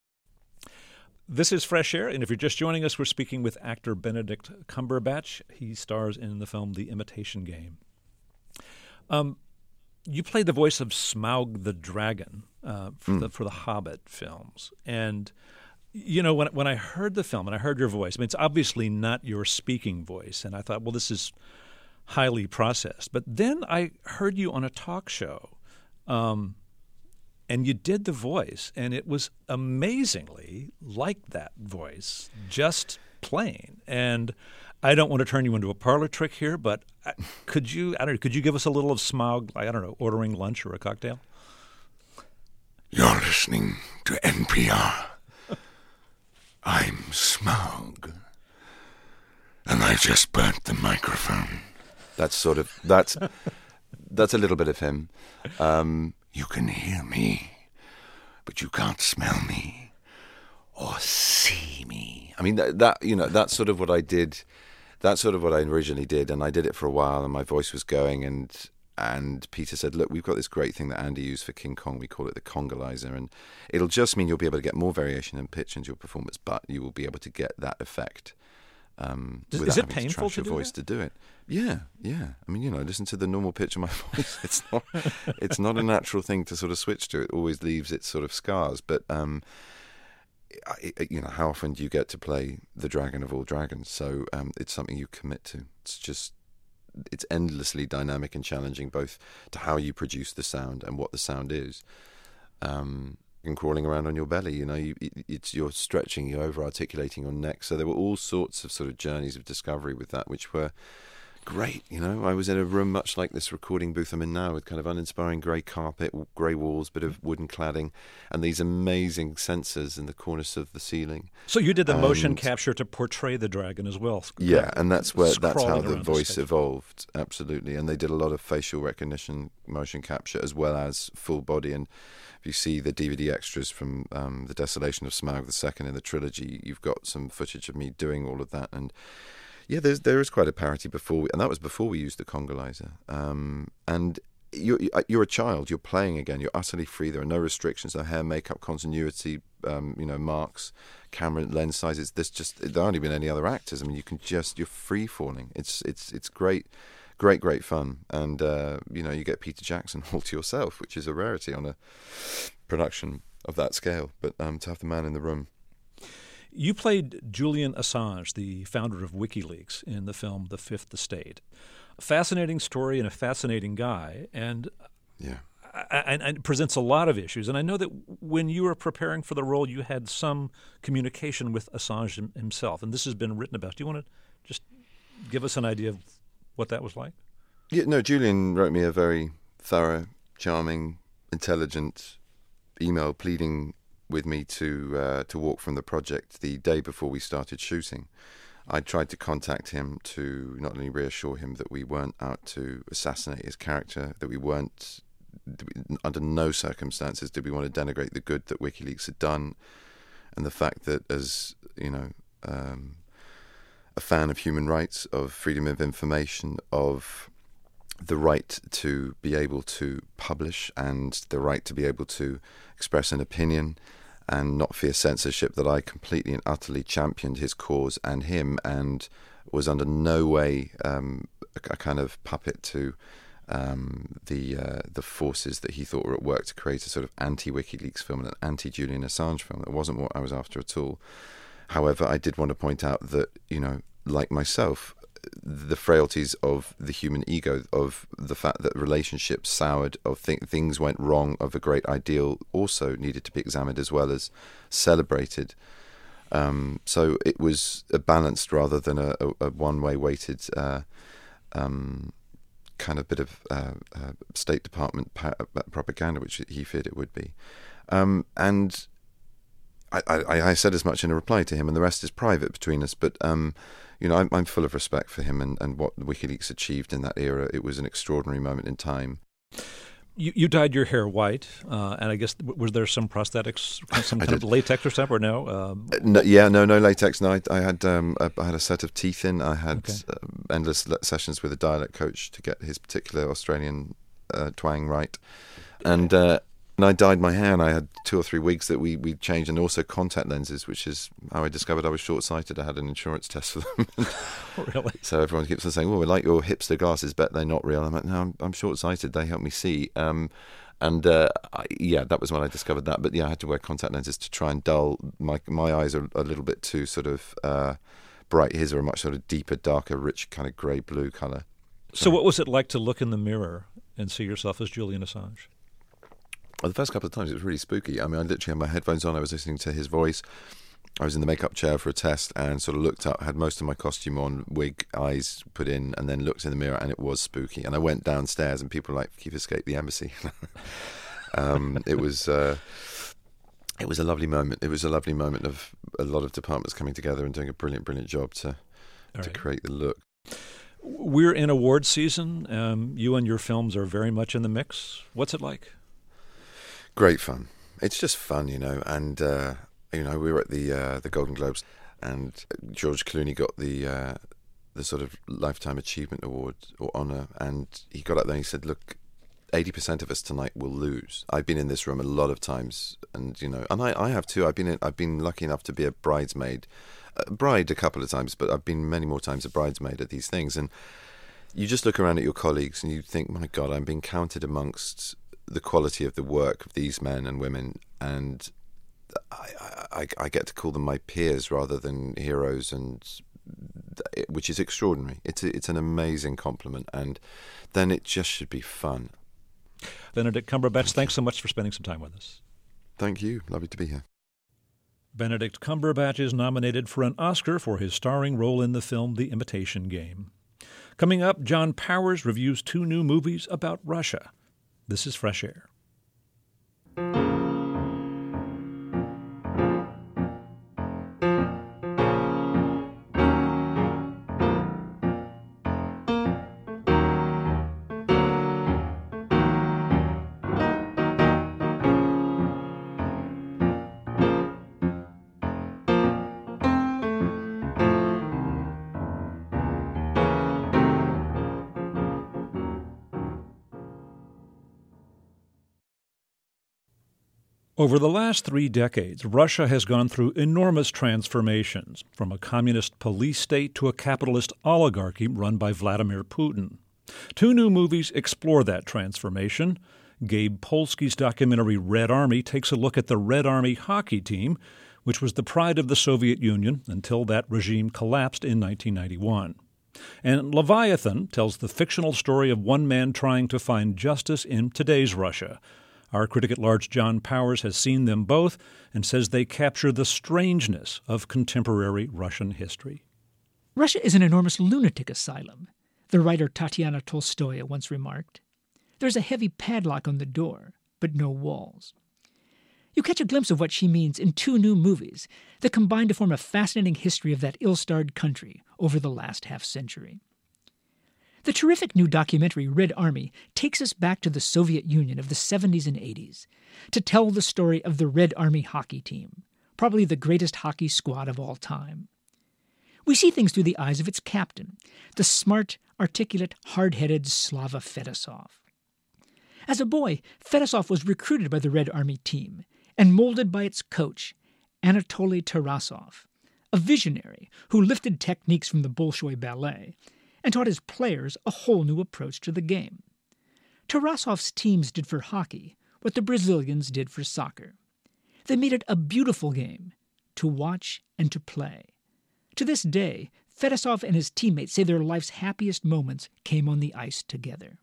This is Fresh Air, and if you're just joining us, we're speaking with actor Benedict Cumberbatch. He stars in the film The Imitation Game. Um, you played the voice of Smaug the Dragon uh, for, mm. the, for the Hobbit films. And, you know, when, when I heard the film and I heard your voice, I mean, it's obviously not your speaking voice, and I thought, well, this is highly processed. But then I heard you on a talk show, um, and you did the voice, and it was amazingly like that voice, just plain. And I don't want to turn you into a parlor trick here, but could you, I don't know, could you give us a little of Smaug, I don't know, ordering lunch or a cocktail? You're listening to N P R. I'm Smaug. And I just burnt the microphone. That's sort of, that's, that's a little bit of him. Um, you can hear me, but you can't smell me or see me. I mean, that, that, you know, that's sort of what I did. That's sort of what I originally did, and I did it for a while, and my voice was going, and and Peter said, look, we've got this great thing that Andy used for King Kong. We call it the Kongalizer, and it'll just mean you'll be able to get more variation in pitch into your performance, but you will be able to get that effect um, Is, without is it having painful to trash to your do voice that? to do it. Yeah, yeah. I mean, you know, listen to the normal pitch of my voice. It's not, it's not a natural thing to sort of switch to. It always leaves its sort of scars, but... Um, I, you know, how often do you get to play the dragon of all dragons? So um, it's something you commit to. It's just, it's endlessly dynamic and challenging, both to how you produce the sound and what the sound is. Um, and crawling around on your belly, you know, you, it's you're stretching, you're over articulating your neck. So there were all sorts of sort of journeys of discovery with that, which were great. You know, I was in a room much like this recording booth I'm in now, with kind of uninspiring grey carpet, grey walls, bit of wooden cladding, and these amazing sensors in the corners of the ceiling. So you did the and, motion capture to portray the dragon as well. Yeah, and that's where that's how the the voice stage. evolved. Absolutely, and they did a lot of facial recognition, motion capture, as well as full body. And if you see the D V D extras from um, the Desolation of Smaug the Second in the trilogy, you've got some footage of me doing all of that. And yeah, there's there is quite a parity before, we, and that was before we used the Kongalizer. Um, and you're you're a child. You're playing again. You're utterly free. There are no restrictions. No hair, makeup, continuity. Um, you know, marks, camera, lens sizes. There's just there aren't even any other actors. I mean, you can just you're free falling. It's it's it's great, great, great fun. And uh, you know, you get Peter Jackson all to yourself, which is a rarity on a production of that scale. But um, to have the man in the room. You played Julian Assange, the founder of WikiLeaks, in the film The Fifth Estate. A fascinating story and a fascinating guy, and yeah, and, and presents a lot of issues. And I know that when you were preparing for the role, you had some communication with Assange himself, and this has been written about. Do you want to just give us an idea of what that was like? Yeah, no, Julian wrote me a very thorough, charming, intelligent email pleading with me to uh, to walk from the project the day before we started shooting. I tried to contact him to not only reassure him that we weren't out to assassinate his character, that we weren't, under no circumstances did we want to denigrate the good that WikiLeaks had done, and the fact that as, you know, um, a fan of human rights, of freedom of information, of the right to be able to publish and the right to be able to express an opinion and not fear censorship, that I completely and utterly championed his cause and him, and was under no way um, a, a kind of puppet to um, the uh, the forces that he thought were at work to create a sort of anti-WikiLeaks film and an anti-Julian Assange film. That wasn't what I was after at all. However, I did want to point out that, you know, like myself, the frailties of the human ego, of the fact that relationships soured, of th- things went wrong, of a great ideal also needed to be examined as well as celebrated. Um, so it was a balanced rather than a, a, a one-way weighted uh, um, kind of bit of uh, uh, State Department pa- propaganda, which he feared it would be. Um, and I, I, I said as much in a reply to him, and the rest is private between us, but um, you know, I'm, I'm full of respect for him and, and what WikiLeaks achieved in that era. It was an extraordinary moment in time. You you dyed your hair white, uh, and I guess, was there some prosthetics, some kind of latex or something, or no? Um, no? Yeah, no, no latex. No, I, I had um, I, I had a set of teeth in. I had Okay. uh, endless le- sessions with a dialect coach to get his particular Australian uh, twang right, and uh, and I dyed my hair, and I had two or three wigs that we we changed, and also contact lenses, which is how I discovered I was short-sighted. I had an insurance test for them. Really? So everyone keeps on saying, "Well, we like your hipster glasses, bet they're not real." I'm like, "No, I'm, I'm short-sighted. They help me see." Um, and uh, I, yeah, that was when I discovered that. But yeah, I had to wear contact lenses to try and dull my my eyes are a little bit too sort of uh, bright. His are a much sort of deeper, darker, rich kind of grey blue colour. So what was it like to look in the mirror and see yourself as Julian Assange? Well, the first couple of times it was really spooky. I mean, I literally had my headphones on. I was listening to his voice. I was in the makeup chair for a test and sort of looked up, had most of my costume on, wig, eyes put in, and then looked in the mirror, and it was spooky. And I went downstairs, and people were like, "You've escaped the embassy." um, it was uh, it was a lovely moment. It was a lovely moment of a lot of departments coming together and doing a brilliant, brilliant job to All to right. create the look. We're in award season. Um, you and your films are very much in the mix. What's it like? Great fun. It's just fun, you know, and. Uh, You know, we were at the uh, the Golden Globes, and George Clooney got the uh, the sort of Lifetime Achievement Award or honour, and he got up there and he said, "Look, eighty percent of us tonight will lose." I've been in this room a lot of times, and you know, and I, I have too. I've been in, I've been lucky enough to be a bridesmaid, a bride a couple of times, but I've been many more times a bridesmaid at these things, and you just look around at your colleagues and you think, "My God, I'm being counted amongst the quality of the work of these men and women," and I, I, I get to call them my peers rather than heroes, and which is extraordinary. It's a, it's an amazing compliment, and then it just should be fun. Benedict Cumberbatch, thanks so much for spending some time with us. Thank you. Lovely to be here. Benedict Cumberbatch is nominated for an Oscar for his starring role in the film The Imitation Game. Coming up, John Powers reviews two new movies about Russia. This is Fresh Air. Over the last three decades, Russia has gone through enormous transformations, from a communist police state to a capitalist oligarchy run by Vladimir Putin. Two new movies explore that transformation. Gabe Polsky's documentary Red Army takes a look at the Red Army hockey team, which was the pride of the Soviet Union until that regime collapsed in nineteen ninety-one. And Leviathan tells the fictional story of one man trying to find justice in today's Russia. Our critic-at-large John Powers has seen them both and says they capture the strangeness of contemporary Russian history. Russia is an enormous lunatic asylum, the writer Tatiana Tolstoya once remarked. There's a heavy padlock on the door, but no walls. You catch a glimpse of what she means in two new movies that combine to form a fascinating history of that ill-starred country over the last half-century. The terrific new documentary Red Army takes us back to the Soviet Union of the seventies and eighties to tell the story of the Red Army hockey team, probably the greatest hockey squad of all time. We see things through the eyes of its captain, the smart, articulate, hard-headed Slava Fedosov. As a boy, Fedosov was recruited by the Red Army team and molded by its coach, Anatoly Tarasov, a visionary who lifted techniques from the Bolshoi Ballet and taught his players a whole new approach to the game. Tarasov's teams did for hockey what the Brazilians did for soccer. They made it a beautiful game to watch and to play. To this day, Fedosov and his teammates say their life's happiest moments came on the ice together.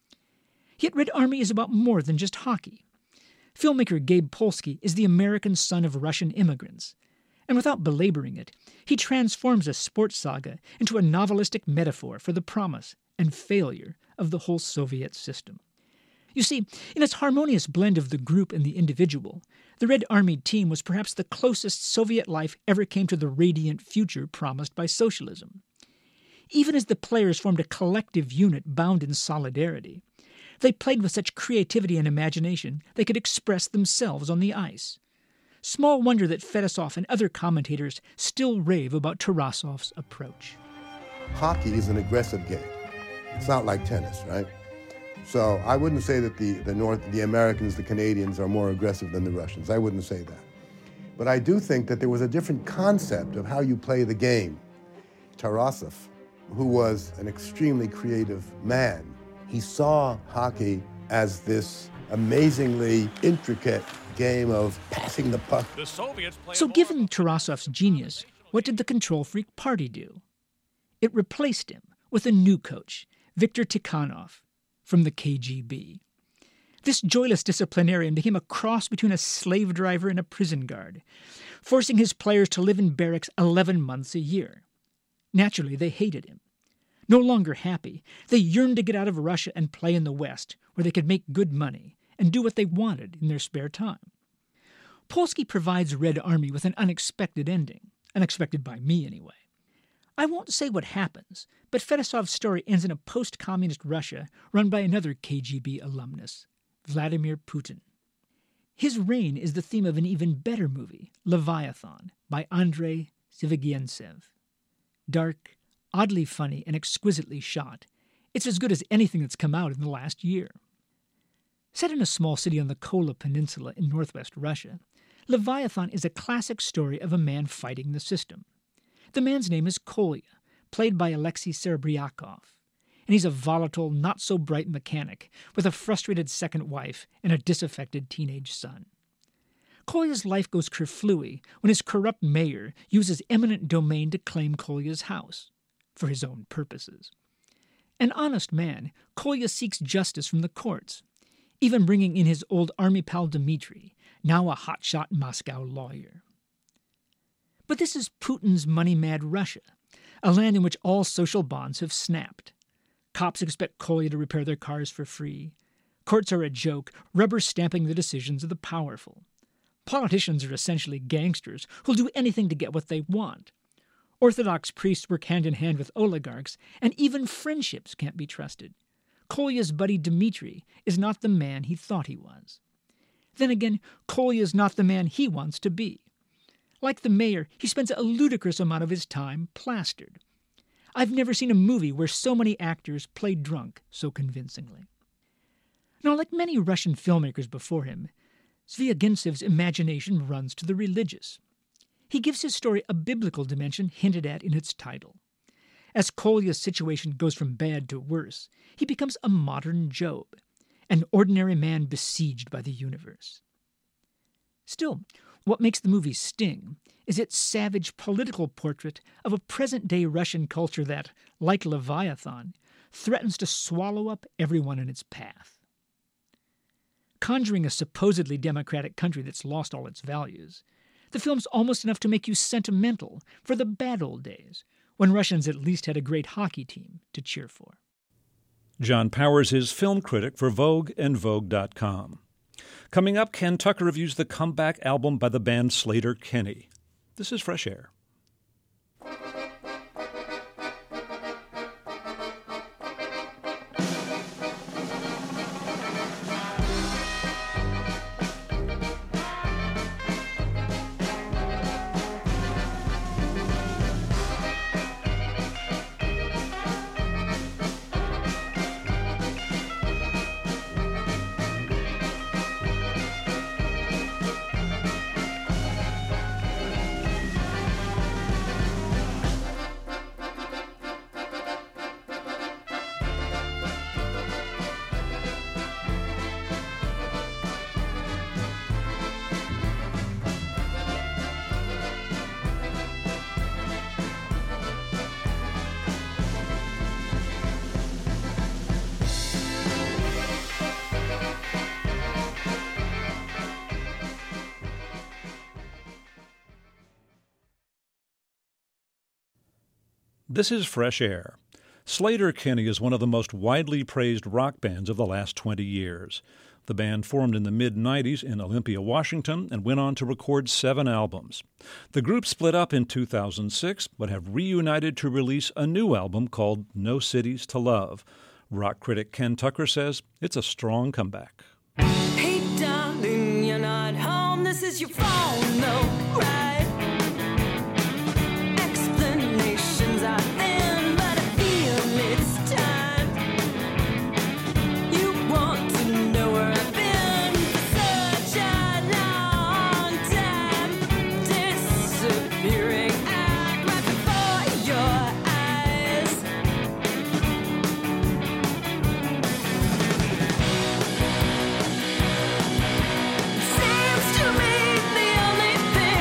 Yet Red Army is about more than just hockey. Filmmaker Gabe Polsky is the American son of Russian immigrants, and without belaboring it, he transforms a sports saga into a novelistic metaphor for the promise and failure of the whole Soviet system. You see, in its harmonious blend of the group and the individual, the Red Army team was perhaps the closest Soviet life ever came to the radiant future promised by socialism. Even as the players formed a collective unit bound in solidarity, they played with such creativity and imagination they could express themselves on the ice. Small wonder that Fedosov and other commentators still rave about Tarasov's approach. Hockey is an aggressive game. It's not like tennis, right? So I wouldn't say that the, the North, the Americans, the Canadians are more aggressive than the Russians. I wouldn't say that. But I do think that there was a different concept of how you play the game. Tarasov, who was an extremely creative man, he saw hockey as this amazingly intricate game of passing the puck. The Soviets so given Tarasov's genius, what did the control freak party do? It replaced him with a new coach, Viktor Tikhanov, from the K G B. This joyless disciplinarian became a cross between a slave driver and a prison guard, forcing his players to live in barracks eleven months a year. Naturally, they hated him. No longer happy, they yearned to get out of Russia and play in the West, where they could make good money and do what they wanted in their spare time. Polsky provides Red Army with an unexpected ending, unexpected by me anyway. I won't say what happens, but Fedosov's story ends in a post-communist Russia run by another K G B alumnus, Vladimir Putin. His reign is the theme of an even better movie, Leviathan, by Andrei Zvyagintsev. Dark, oddly funny, and exquisitely shot, it's as good as anything that's come out in the last year. Set in a small city on the Kola Peninsula in northwest Russia, Leviathan is a classic story of a man fighting the system. The man's name is Kolya, played by Alexei Serebryakov, and he's a volatile, not-so-bright mechanic with a frustrated second wife and a disaffected teenage son. Kolya's life goes kerflooey when his corrupt mayor uses eminent domain to claim Kolya's house, for his own purposes. An honest man, Kolya seeks justice from the courts, even bringing in his old army pal Dmitri, now a hotshot Moscow lawyer. But this is Putin's money-mad Russia, a land in which all social bonds have snapped. Cops expect Kolya to repair their cars for free. Courts are a joke, rubber-stamping the decisions of the powerful. Politicians are essentially gangsters who'll do anything to get what they want. Orthodox priests work hand-in-hand with oligarchs, and even friendships can't be trusted. Kolya's buddy Dmitri is not the man he thought he was. Then again, Kolya is not the man he wants to be. Like the mayor, he spends a ludicrous amount of his time plastered. I've never seen a movie where so many actors played drunk so convincingly. Now, like many Russian filmmakers before him, Zvyagintsev's imagination runs to the religious. He gives his story a biblical dimension hinted at in its title. As Kolya's situation goes from bad to worse, he becomes a modern Job, an ordinary man besieged by the universe. Still, what makes the movie sting is its savage political portrait of a present-day Russian culture that, like Leviathan, threatens to swallow up everyone in its path. Conjuring a supposedly democratic country that's lost all its values, the film's almost enough to make you sentimental for the bad old days, when Russians at least had a great hockey team to cheer for. John Powers is film critic for Vogue and Vogue dot com. Coming up, Ken Tucker reviews the comeback album by the band Sleater-Kinney. This is Fresh Air. This is Fresh Air. Sleater-Kinney is one of the most widely praised rock bands of the last twenty years. The band formed in the mid nineties in Olympia, Washington, and went on to record seven albums. The group split up in two thousand six, but have reunited to release a new album called No Cities to Love. Rock critic Ken Tucker says it's a strong comeback. Hey, darling, you're not home. This is your phone, no, right? Explanations are thin, but I feel it's time. You want to know where I've been for such a long time. Disappearing act right before your eyes. Seems to me the only thing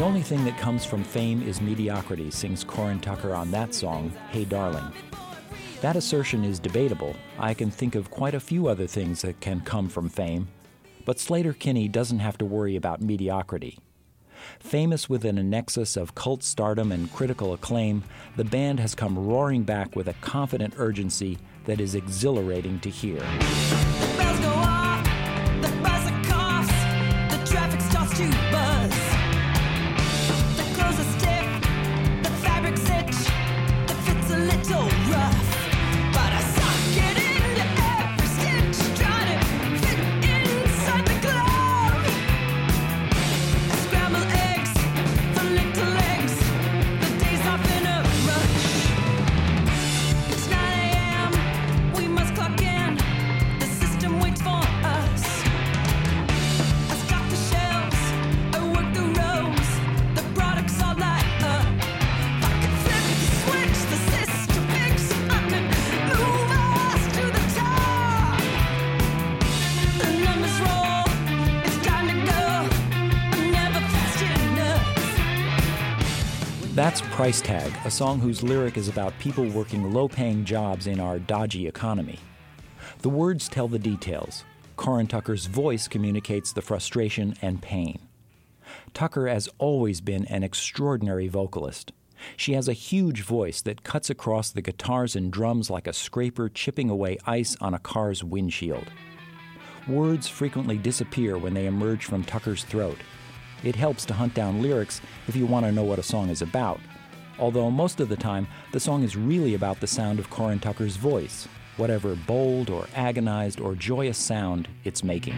only thing that comes from fame is mediocrity, sings Corin Tucker on that song, Hey Darling. That assertion is debatable. I can think of quite a few other things that can come from fame. But Sleater-Kinney doesn't have to worry about mediocrity. Famous within a nexus of cult stardom and critical acclaim, the band has come roaring back with a confident urgency that is exhilarating to hear. The bells go off, the buzzer coughs, the traffic starts to buzz. The clothes are stiff, the fabric's itch, the fit's a little rough. But I suck it into every stitch, try to fit inside the glove. I scramble eggs for little legs, the day's off in a rush. It's nine a.m., we must clock in, the system waits for us. I stock the shelves, I work the rows, the products all light up. If I could flip the switch, the system picks up and move us to the top. The numbers roll, it's time to go, I'm never fast enough. That's Price Tag, a song whose lyric is about people working low-paying jobs in our dodgy economy. The words tell the details. Corin Tucker's voice communicates the frustration and pain. Tucker has always been an extraordinary vocalist. She has a huge voice that cuts across the guitars and drums like a scraper chipping away ice on a car's windshield. Words frequently disappear when they emerge from Tucker's throat. It helps to hunt down lyrics if you want to know what a song is about, although most of the time the song is really about the sound of Corin Tucker's voice, whatever bold or agonized or joyous sound it's making.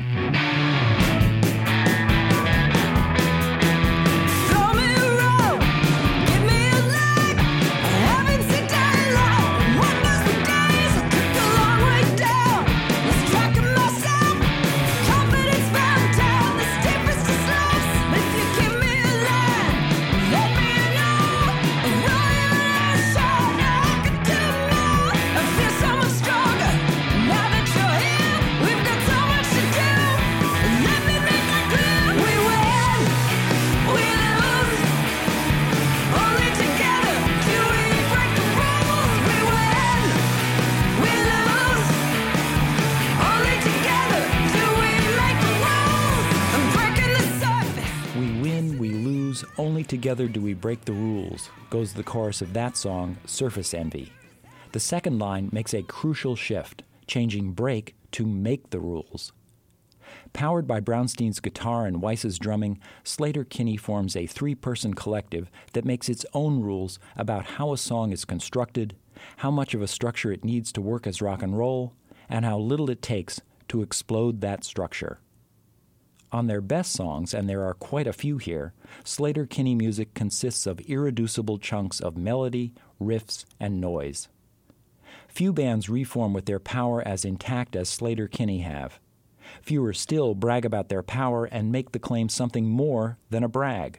Throw me a rope, give me a leg. I haven't seen daylight. Wonders the days I took a long way down. Lost track of myself, confidence found down the steepest of slopes. If you give me a line, let me know. I'm running out of shot, I can do more. I feel so much stronger now that you're here. We've got so much to do. Let me make that clear. We win, we lose. Only together do we break the rules. We win, we lose. Only together do we make the rules. I'm breaking the surface. We win, we lose, only together do we break the rules, goes the chorus of that song, Surface Envy. The second line makes a crucial shift, changing break to make the rules. Powered by Brownstein's guitar and Weiss's drumming, Sleater-Kinney forms a three-person collective that makes its own rules about how a song is constructed, how much of a structure it needs to work as rock and roll, and how little it takes to explode that structure. On their best songs, and there are quite a few here, Sleater-Kinney music consists of irreducible chunks of melody, riffs, and noise. Few bands reform with their power as intact as Sleater-Kinney have. Fewer still brag about their power and make the claim something more than a brag.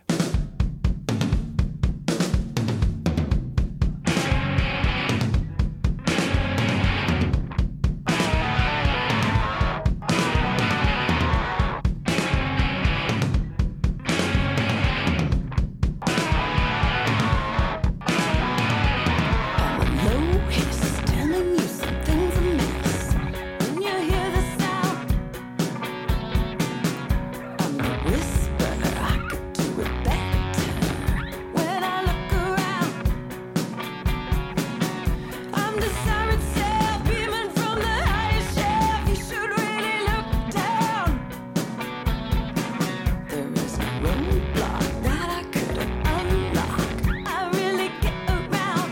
Telling you something's amiss. When you hear the sound, I'm the whisper. I could do it better. When I look around, I'm the siren cell beaming from the highest shelf. You should really look down. There is a roadblock that I couldn't unlock. I really get around.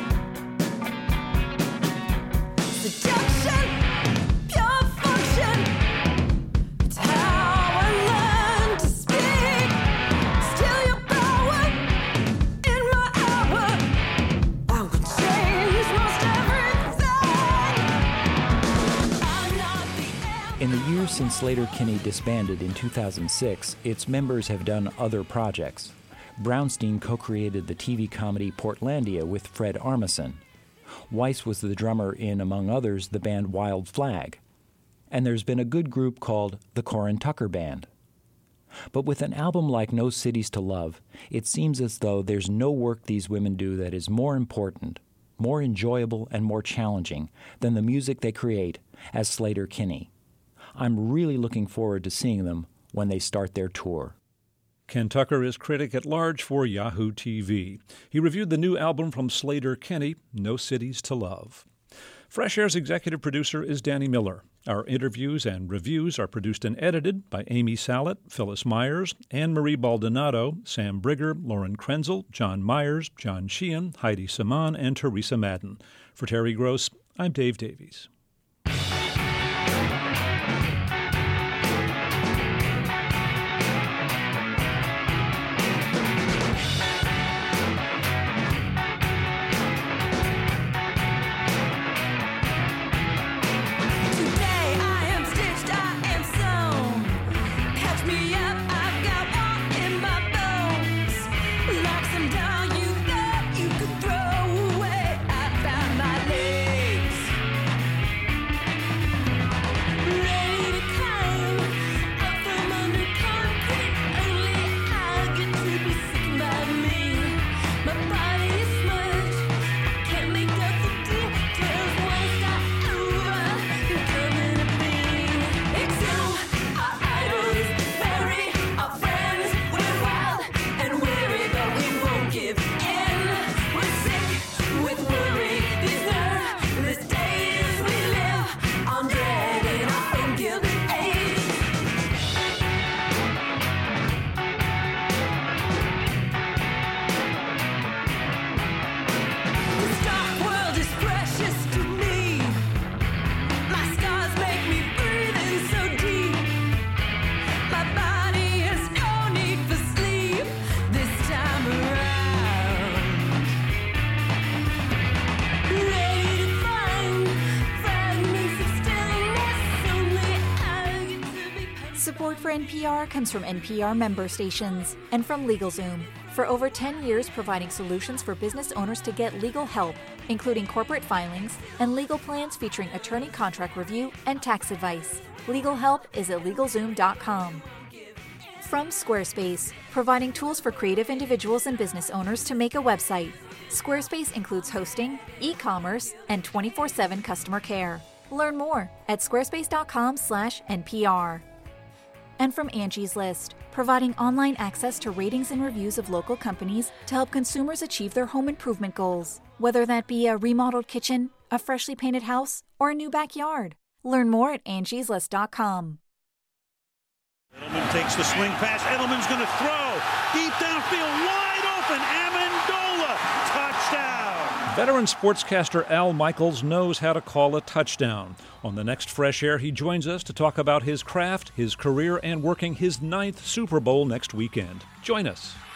Seduction, pure function. It's how I learn to speak. Steal your power in my hour. I would change most everything. I'm not the end. In the years since Sleater-Kinney disbanded in two thousand six, its members have done other projects. Brownstein co-created the T V comedy Portlandia with Fred Armisen. Weiss was the drummer in, among others, the band Wild Flag. And there's been a good group called the Corin Tucker Band. But with an album like No Cities to Love, it seems as though there's no work these women do that is more important, more enjoyable, and more challenging than the music they create as Sleater-Kinney. I'm really looking forward to seeing them when they start their tour. Ken Tucker is critic at large for Yahoo T V. He reviewed the new album from Sleater-Kinney, No Cities to Love. Fresh Air's executive producer is Danny Miller. Our interviews and reviews are produced and edited by Amy Sallett, Phyllis Myers, Anne-Marie Baldonado, Sam Brigger, Lauren Krenzel, John Myers, John Sheehan, Heidi Saman, and Teresa Madden. For Terry Gross, I'm Dave Davies. Support for N P R comes from N P R member stations and from LegalZoom. For over ten years, providing solutions for business owners to get legal help, including corporate filings and legal plans featuring attorney contract review and tax advice. Legal help is at LegalZoom dot com. From Squarespace, providing tools for creative individuals and business owners to make a website. Squarespace includes hosting, e-commerce, and twenty-four seven customer care. Learn more at squarespace dot com slash N P R. And from Angie's List, providing online access to ratings and reviews of local companies to help consumers achieve their home improvement goals, whether that be a remodeled kitchen, a freshly painted house, or a new backyard. Learn more at angies list dot com. Edelman takes the swing pass. Edelman's going to throw. Deep downfield, wide open. Amendola, touchdown. Veteran sportscaster Al Michaels knows how to call a touchdown. On the next Fresh Air, he joins us to talk about his craft, his career, and working his ninth Super Bowl next weekend. Join us.